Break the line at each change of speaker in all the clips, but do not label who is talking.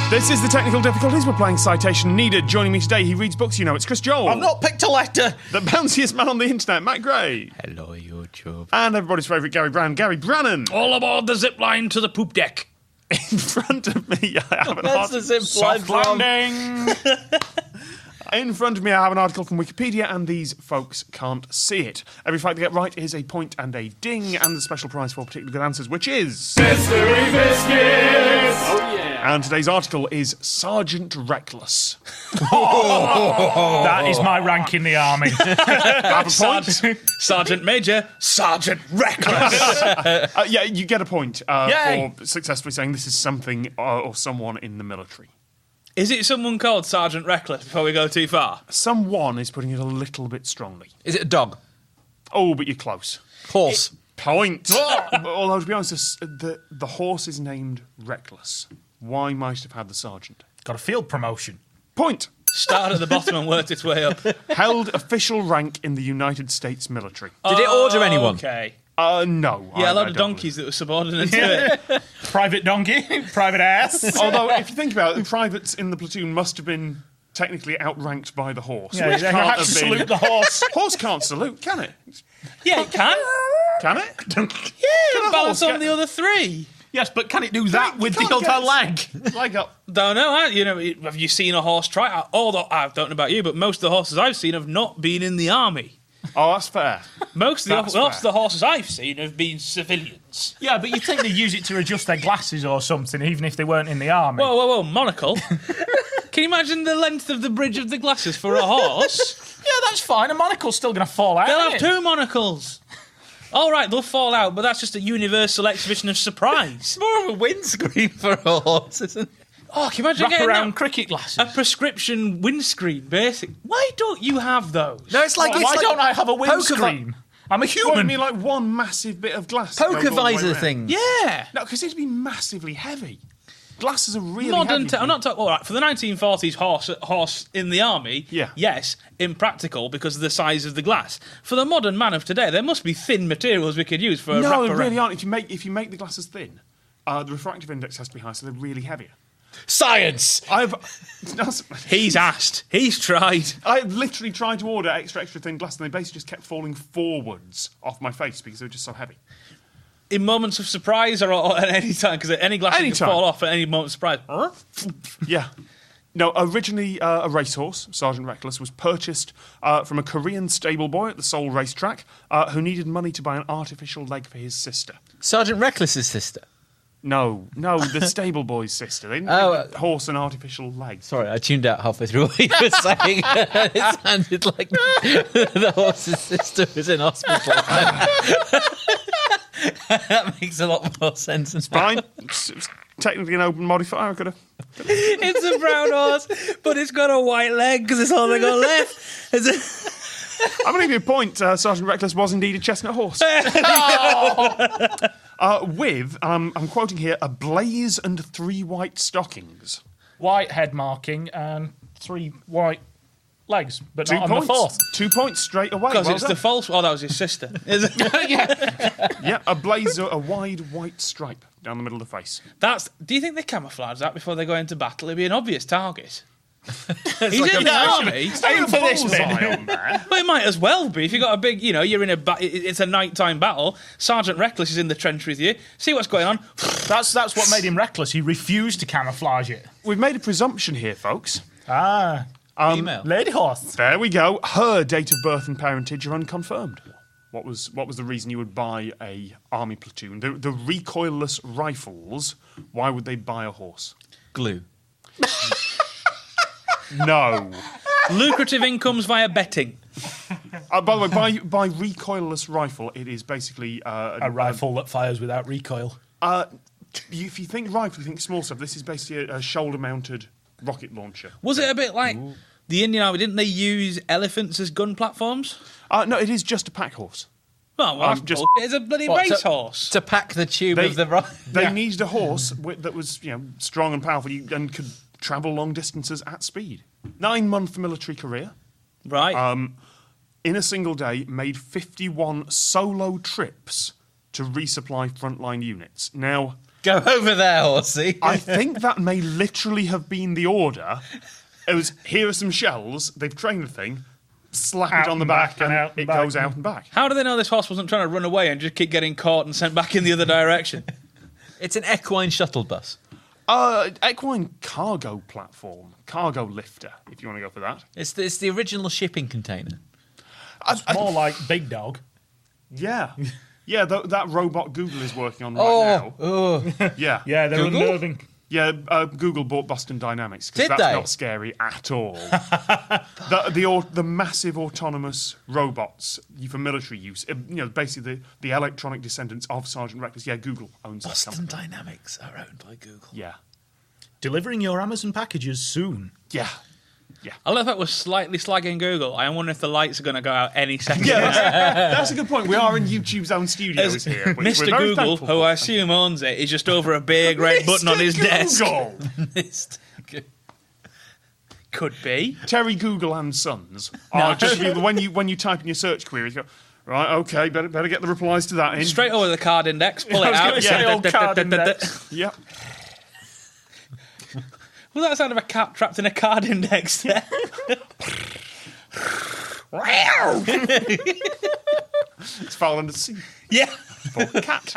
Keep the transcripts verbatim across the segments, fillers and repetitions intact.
This is the technical difficulties. We're playing Citation Needed. Joining me today, he reads books, you know, it's Chris Joel.
I've not picked a letter.
The bounciest man on the internet, Matt Gray.
Hello, YouTube.
And everybody's favourite Gary Brown, Gary Brannan.
All aboard the zip line to the poop deck.
In front of me, I have an
That's the
article.
zip line
Soft landing.
In front of me, I have an article from Wikipedia, and these folks can't see it. Every fact they get right is a point and a ding, and the special prize for particularly good answers, which is...
Mystery Biscuits! Oh, yeah.
And today's article is Sergeant Reckless.
That is my rank in the army.
Have a point.
Sergeant, Sergeant Major, Sergeant Reckless.
Uh, yeah, you get a point uh,
Yay.
for successfully saying this is something uh, or someone in the military.
Is it someone called Sergeant Reckless before we go too far?
Someone is putting it a little bit strongly.
Is it a dog?
Oh, but you're close.
Horse.
Point. Although, to be honest, this- the, the horse is named Reckless. Why might it have had the sergeant?
Got a field promotion.
Point.
Started at the bottom and worked its way up.
Held official rank in the United States military.
Did it order anyone?
Okay.
Uh, no.
Yeah,
I-
a lot
I
of
don't
donkeys that were subordinate to it.
Private donkey, private ass.
believe- Although, if you think about it, the privates in the platoon must have been technically outranked by the horse.
Yeah,
which
they
can't
have to
have been-
salute the horse.
Horse can't salute, can it?
Yeah, it can.
Can it?
Yeah,
a
balance
horse
on
get-
the other three.
Yes, but can it do that
You
with the
can't
other
get
leg?
its leg up.
Don't know. I- You know, have you seen a horse try? All the, I don't know about you, but most of the horses I've seen have not been in the army.
Oh, that's fair.
Most of the,
That's
most of
fair.
the horses I've seen have been civilians.
Yeah, but you'd think they use it to adjust their glasses or something, even if they weren't in the army.
Whoa, whoa, whoa! Monocle. Can you imagine the length of the bridge of the glasses for a horse?
Yeah, that's fine. A monocle's still going to fall out.
They'll
isn't
have
it?
two monocles. All right, they'll fall out, but that's just a universal exhibition of surprise.
More of a windscreen for a horse, isn't it?
Oh, can you imagine
Wrap
getting
around
that?
cricket glasses.
A prescription windscreen, basic. Why don't you have those?
No, it's like
Why
it's like
don't I have a
poker
windscreen? I'm a
What,
human.
I mean, like one massive bit of glass. that
poker
goes all the way
visor
around?
things.
Yeah.
No, because it'd be massively heavy. Glasses are really
Modern.
heavy.
Te- I'm not talking. All right, for the nineteen forties horse horse in the army.
Yeah.
Yes, impractical because of the size of the glass. For the modern man of today, there must be thin materials we could use for a
No,
wrap
they
around.
really aren't. If you make if you make the glasses thin, uh, the refractive index has to be high, so they're really heavier.
Science.
I've
He's asked. He's tried.
I literally tried to order extra extra thin glasses, and they basically just kept falling forwards off my face because they were just so heavy.
In moments of surprise or, or at any time, because any glass can
Anytime.
fall off at any moment of surprise.
Yeah. No, originally uh, a racehorse, Sergeant Reckless, was purchased uh, from a Korean stable boy at the Seoul racetrack uh, who needed money to buy an artificial leg for his sister.
Sergeant Reckless's sister.
No, no, the stable boy's sister. They didn't
Oh,
give the horse an artificial leg.
Sorry, I tuned out halfway through what you were saying. It sounded like the horse's sister was in hospital. That makes a lot more sense. Than
Fine. It's, it's technically an open modifier. I could have.
It's a brown horse, but it's got a white leg because it's all they got left. It's a-
I'm going to give you a point. Uh, Sergeant Reckless was indeed a chestnut horse. uh, with, um, I'm quoting here, a blaze and three white stockings.
White head marking and three white legs, but
Two
not on
points.
the fourth.
Two points straight away.
Because
Well
it's
done.
the false. Oh, that was his sister. Is it?
Yeah, a blaze, a wide white stripe down the middle of the face.
That's. Do you think they camouflage that before they go into battle? It'd be an obvious target. He's
like
in
a
the
bullseye.
army.
Aim for this
Bullseye
bit.
on there.
Well, it might as well be. If you've got a big, you know, you're in a, ba- it- it's a nighttime battle. Sergeant Reckless is in the trench with you. See what's going on.
That's that's what made him reckless. He refused to camouflage it.
We've made a presumption here, folks.
Ah,
Email.
lady horse.
There we go. Her date of birth and parentage are unconfirmed. What was what was the reason you would buy a army platoon? The, the recoilless rifles. Why would they buy a horse?
Glue.
No.
Lucrative incomes via betting.
Uh, by the way, by by recoilless rifle, it is basically uh,
A rifle that fires without recoil.
Uh, you- if you think rifle, you think small stuff. This is basically a, a shoulder-mounted rocket launcher.
Was it a bit like the Indian Army? Didn't they use elephants as gun platforms?
Uh, no, it is just a pack horse.
Oh, well,
Um,
that's
just-
bullshit. It's a bloody
What, to-
racehorse.
To pack the tube
They-
of the ri-
They
Yeah.
needed a horse wi- that was, you know, strong and powerful you- and could travel long distances at speed. Nine-month military career.
Right.
Um, in a single day, made fifty-one solo trips to resupply frontline units. Now,
Go over there, horsey.
I think that may literally have been the order. It was, here are some shells, they've trained the thing, slap
Out
it on the
and
back,
back and
and
out and
it
back.
goes out and back.
How do they know this horse wasn't trying to run away and just keep getting caught and sent back in the other direction?
It's an equine shuttle bus.
Uh, equine cargo platform, cargo lifter, if you want to go for that.
It's the, it's the original shipping container.
I, I-
More like Big Dog.
yeah. Yeah, th- that robot Google is working on right
Oh, oh.
now. Yeah.
Yeah, they're
Google?
unnerving.
Yeah, uh, Google bought Boston Dynamics because
Did
that's
they?
not scary at all. the, the au- the massive autonomous robots for military use, uh, you know, basically the, the electronic descendants of Sergeant Reckless. Yeah, Google owns that
Boston
company.
Dynamics are owned by Google.
Yeah,
Delivering your Amazon packages soon.
yeah,
I love that we're slightly slagging Google. I wonder if the lights are going to go out any second.
yeah. That's, that's a good point. We are in YouTube's own studios
As
here. which we're
Mister
very
Google,
thankful
who
for.
I assume owns it, is just over a big red button on his desk.
Google.
Could be.
Terry Google and Sons are just when you when you type in your search query, you go right. Okay, better better get the replies to that in.
Straight over the card index, pull
I
it
was
out.
gonna say
Yeah.
old card index.
Yep.
Was that the sound of a cat trapped in a card index there?
It's fallen under the sea.
Yeah.
For cat.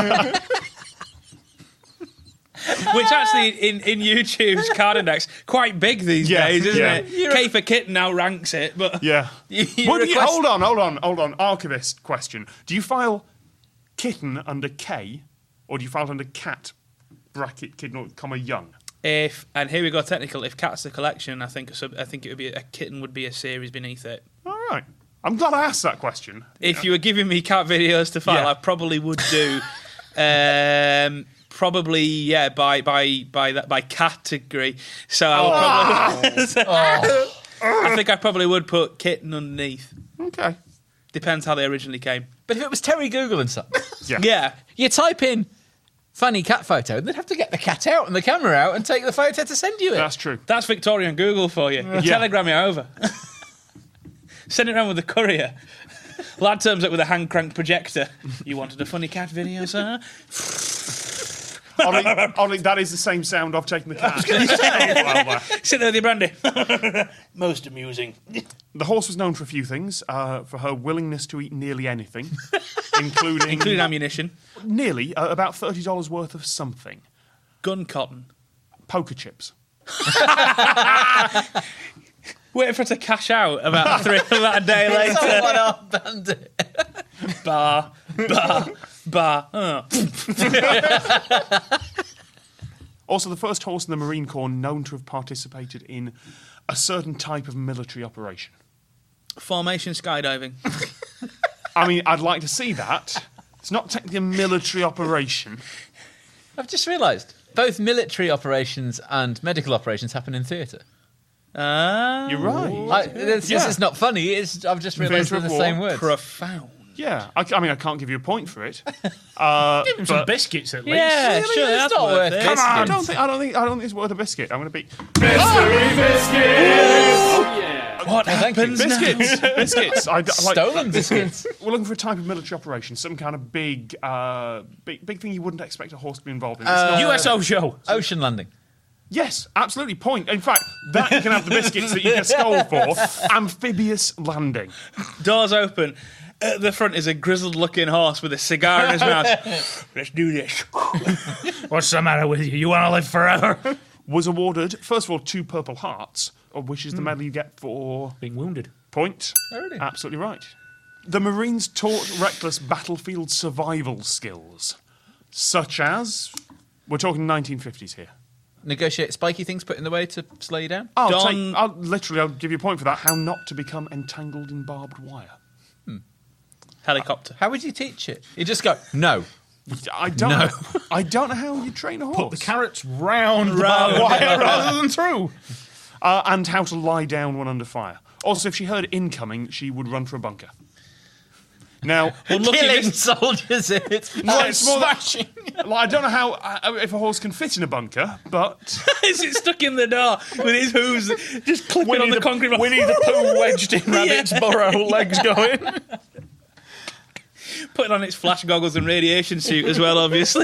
Which actually, in, in YouTube's card index, quite big these
Yeah,
days, isn't
yeah.
it? K for Kitten now ranks it, but
Yeah.
You- you
Would you-
request-
hold on, hold on, hold on. Archivist question. Do you file kitten under K, or do you file it under cat, bracket, kitten, or comma, young?
if and here we go technical. If Cat's the collection, I think a sub, I think it would be a Kitten would be a series beneath it.
All right. I'm glad I asked that question.
If you were giving me cat videos to file,
Yeah.
I probably would do. um, probably yeah by by by that by category. So I would probably. I think I probably would put Kitten underneath.
Okay.
Depends how they originally came.
But if it was Terry Google and something,
Yeah.
Yeah.
you type in funny cat photo, and they'd have to get the cat out and the camera out and take the photo to send you it.
That's true.
That's Victorian Google for you. You telegram it over. Send it around with the courier. Lad turns up with a hand crank projector. You wanted a funny cat video, sir?
Ollie, Ollie, that is the same sound I've taken the cat. Well, uh,
Sit there with your brandy. Most amusing.
the horse was known for a few things. Uh, for her willingness to eat nearly anything, including,
Including ammunition.
nearly uh, about thirty dollars worth of something.
Gun cotton.
Poker chips.
Waiting for it to cash out about three about a day later.
Someone armband it.
Bar, bar, bar. Oh.
Also, the first horse in the Marine Corps known to have participated in a certain type of military operation.
Formation skydiving.
I mean, I'd like to see that. It's not technically a military operation.
I've just realised both military operations and medical operations happen in theatre.
Ah,
You're right.
I, this,
Yeah.
this is not funny. It's, I've just realised
Theatre
they're
of
the
war.
same words.
profound.
Yeah, I, I mean, I can't give you a point for it. Uh,
Give him some
but-
biscuits at least.
Yeah,
It's
sure, that's
not
worth
worth
it.
biscuits.
I don't think I don't think I don't think it's worth a biscuit. I'm going to be
What
thank you.
happens now?
biscuits. biscuits. I, d- like,
Stolen biscuits.
We're looking for a type of military operation, some kind of big, uh, big, big thing you wouldn't expect a horse to be involved in. It's not-
U S O show.
Ocean landing.
yes, absolutely. Point. In fact, that you can have the biscuits that you get stole for. Amphibious landing.
Doors open. At the front is a grizzled-looking horse with a cigar in his mouth. Let's do this.
What's the matter with you? You want to live forever?
Was awarded first of all two Purple Hearts, of which is the medal you get for
Being wounded.
point.
Oh, really?
Absolutely right. The Marines taught Reckless battlefield survival skills, such as we're talking nineteen fifties here.
Negotiate spiky things put in the way to slow you down.
I'll
Don-
take. I'll literally. I'll give you a point for that. How not to become entangled in barbed wire.
Helicopter.
How would you teach it? You just go, no.
I don't.
No.
Know, I don't know how you train a horse.
Put the carrots round,
Round.
the wire rather than through.
uh, and how to lie down when under fire. Also, if she heard incoming, she would run for a bunker. Now,
Well, look,
Killing
if
soldiers. It's
well, it's more that- well, I don't know how uh, if a horse can fit in a bunker, but
is it stuck in the door with his hooves just clipping on the, concrete block?
Winnie the Pooh wedged in rabbit's burrow, legs going.
Putting on its flash goggles and radiation suit as well, obviously.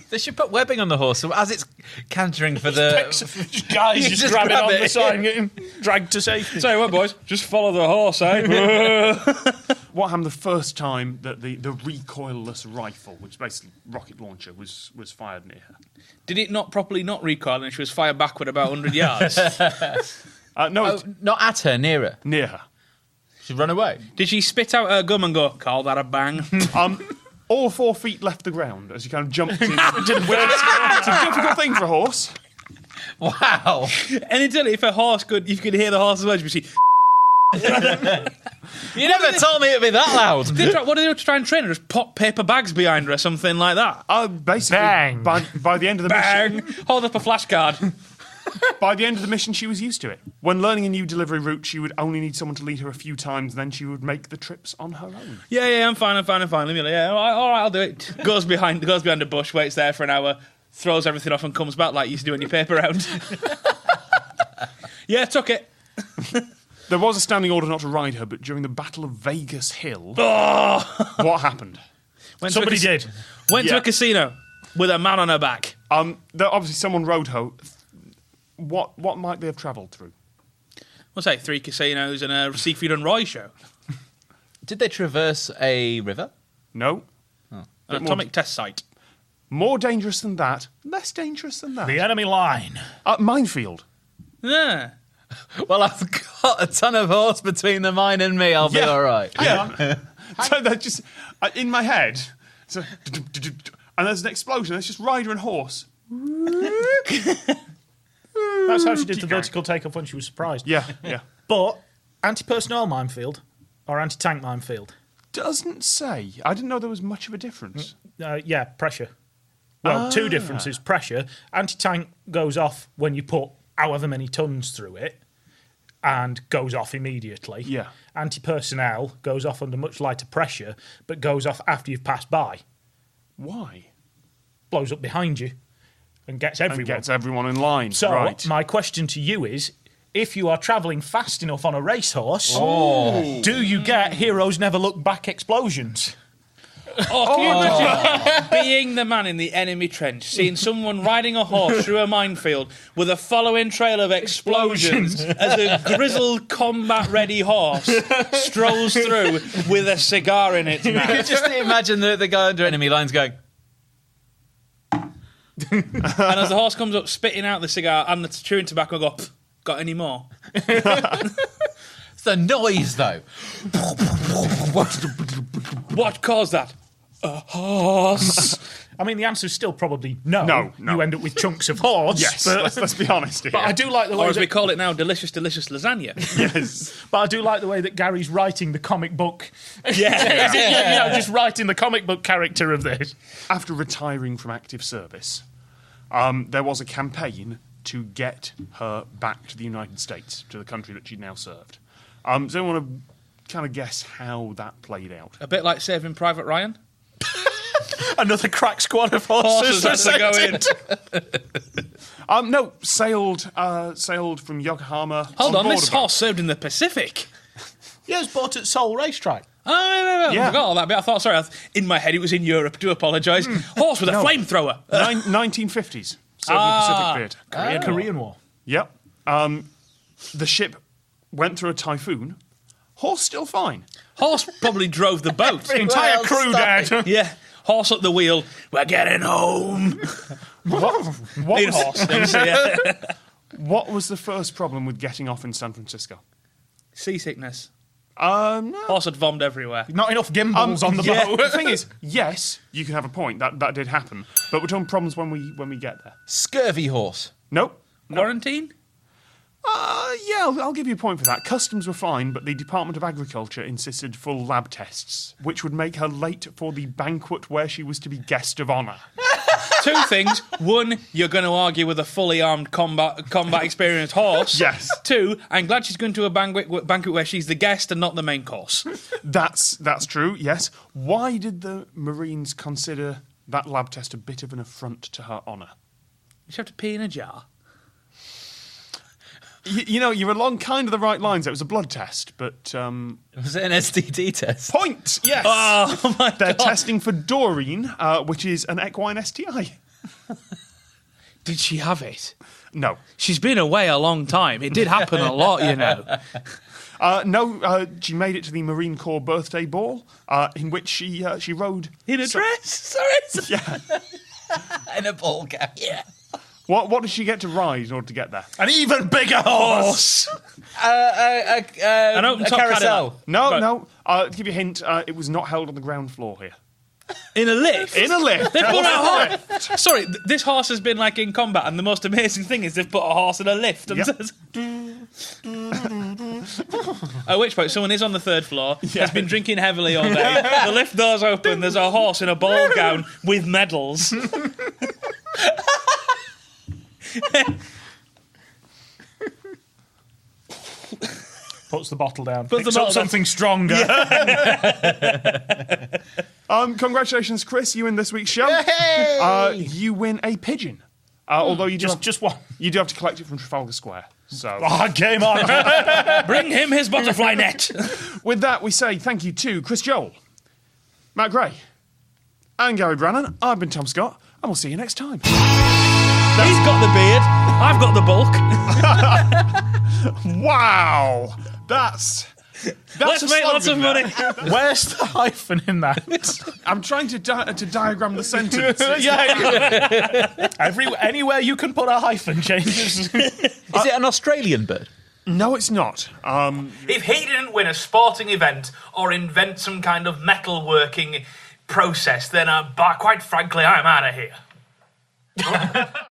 They should put webbing on the horse so as it's cantering for the...
Guys
You
just,
just
grab it
grab
on
it.
the side and get him dragged to safety.
Tell you what, boys, just follow the horse, eh?
What happened the first time that the, the recoilless rifle, which is basically rocket launcher, was, was fired near her?
Did it not properly not recoil and she was fired backward about one hundred yards?
Uh, no,
Oh,
it's
not at her, near her.
near her.
She'd run away.
Did she spit out her gum and go, call that a bang?
Um, all four feet left the ground as you kind of jumped in. It's a difficult thing for a horse.
Wow.
And until if a horse could, you could hear the horse's words, but she...
You never told me it'd be that loud.
They try, what do they do to try and train her? Just pop paper bags behind her or something like that?
Uh, basically,
Bang.
By, by the end of the
Bang!
mission,
Hold up a flashcard.
by the end of the mission, she was used to it. When learning a new delivery route, she would only need someone to lead her a few times. Then she would make the trips on her own.
Yeah, yeah, I'm fine, I'm fine, I'm fine. Leave me alone. Yeah, all right, all right, I'll do it. Goes behind, goes behind a bush, waits there for an hour, throws everything off, and comes back like you used to do on your paper round. Yeah, took it.
There was a standing order not to ride her, but during the Battle of Vegas Hill,
Oh!
what happened?
Went
Somebody
to a,
did.
Went to
Yeah.
a casino with a man on her back.
Um, there, obviously, someone rode her. What what might they have travelled through?
What's that? Three casinos and a Seafood and Roy show.
Did they traverse a river?
No.
An
Bit more-
atomic test site.
More dangerous than that. Less dangerous than that.
The enemy line.
Uh, minefield.
Yeah.
Well, I've got a ton of horse between the mine and me. I'll be
Yeah.
all right.
Yeah. So that just uh, in my head. So, and there's an explosion. It's just rider and horse.
That's how she did the
going.
vertical takeoff when she was surprised.
Yeah, yeah.
But anti-personnel minefield or anti-tank minefield?
Doesn't say. I didn't know there was much of a difference.
Uh, yeah, pressure. Well, two differences. Pressure. Anti-tank goes off when you put however many tons through it and goes off immediately.
Yeah.
Anti-personnel goes off under much lighter pressure but goes off after you've passed by.
Why?
Blows up behind you and gets
And
everyone.
gets everyone in line.
So,
right.
my question to you is, if you are travelling fast enough on a racehorse,
Oh.
do you get Heroes Never Look Back explosions?
Oh, can you imagine being the man in the enemy trench, seeing someone riding a horse through a minefield with a following trail of explosions as a grizzled combat-ready horse strolls through with a cigar in its mouth?
Just imagine the, the guy under enemy lines going,
And as the horse comes up, spitting out the cigar and the chewing tobacco, I go, "Pff, got any more?"
it's the noise, though.
What caused that? A horse.
I mean, the answer is still probably no.
No, no.
You end up with chunks of horse.
Yes,
But,
let's, let's be honest here.
but I do like the
Or
way
as we
that,
call it now, delicious, delicious lasagna.
Yes.
but I do like the way that Gary's writing the comic book.
Yeah.
you know, just writing the comic book character of this.
After retiring from active service, um, there was a campaign to get her back to the United States, to the country that she'd now served. Um, does anyone want to kind of guess how that played out?
A bit like Saving Private Ryan.
Another crack squad of horses.
Horses
are
had to go
sent
in.
in.
Um, no, sailed uh, sailed from Yokohama.
Hold on,
board
this
a boat.
horse served in the Pacific.
Yeah, it was bought at Seoul Racetrack.
Oh, no, no, no.
Yeah.
I forgot all that bit. I thought, sorry, I th- in my head it was in Europe. Do apologise. Horse with a
No.
flamethrower.
Nine, nineteen fifties. Served
Ah.
in the Pacific Theatre.
Korean, Korean War.
Yep. Um, the ship went through a typhoon. Horse still fine.
Horse probably drove the boat.
The entire
Well,
crew
stop
dead.
Yeah. Horse at the wheel. We're getting home.
What, what,
Need a
was,
horse. things, yeah.
what was the first problem with getting off in San Francisco?
Seasickness.
Um, no.
Horse had vomited everywhere.
Not enough gimbals on the
yeah,
boat.
the thing is, yes, you can have a point. That that did happen, but we're talking problems when we when we get there.
Scurvy horse.
Nope.
Quarantine?
Uh, yeah, I'll, I'll give you a point for that. Customs were fine, but the Department of Agriculture insisted full lab tests, which would make her late for the banquet where she was to be guest of honour.
Two things. One, you're going to argue with a fully armed combat combat experienced horse.
Yes.
Two, I'm glad she's going to a banquet, banquet where she's the guest and not the main course.
That's that's true. Yes. Why did the Marines consider that lab test a bit of an affront to her honour?
You have to pee in a jar.
You, you know, you're along kind of the right lines. It was a blood test, but um,
Was it an S T D test?
point. Yes.
Oh, my
They're
God.
testing for Doreen, uh, which is an equine S T I.
Did she have it?
No.
She's been away a long time. It did happen a lot, you know.
Uh, no, uh, she made it to the Marine Corps birthday ball, uh, in which she uh, she rode...
In a
so-
dress? Sorry.
Yeah.
In a ball gown.
Yeah.
What, what did she get to ride in order to get there?
An even bigger horse.
Uh, uh, uh,
An
uh,
open
a
top
carousel.
Cadillac.
No,
Right.
no. Uh, to give you a hint, uh, it was not held on the ground floor here.
In a lift?
In a lift.
They've put
In
a
a
horse. Sorry, th- this horse has been like in combat, and the most amazing thing is they've put a horse in a lift. And
Yep.
says, at which point, someone is on the third floor, has been drinking heavily all day. The lift doors open. There's a horse in a ball gown with medals.
Puts the bottle down.
Puts the
Picks
bottle
up
down.
something stronger.
Um, congratulations, Chris. You win this week's show. Uh, you win a pigeon. Uh, although you do
Just,
have,
just one.
you do have to collect it from Trafalgar Square. So,
Oh, game on.
Bring him his butterfly net.
with that, we say thank you to Chris Joel, Matt Gray, and Gary Brannan. I've been Tom Scott, and we'll see you next time.
He's got the beard. I've got the bulk.
Wow, that's that's
Let's
a
make lots of
slogan,
money.
that.
Where's the hyphen in that?
I'm trying to di- to diagram the sentence.
yeah. Every, anywhere you can put a hyphen changes.
Is it an Australian bird?
No, it's not. Um,
If he didn't win a sporting event or invent some kind of metalworking process, then uh, but quite frankly, I'm out of here.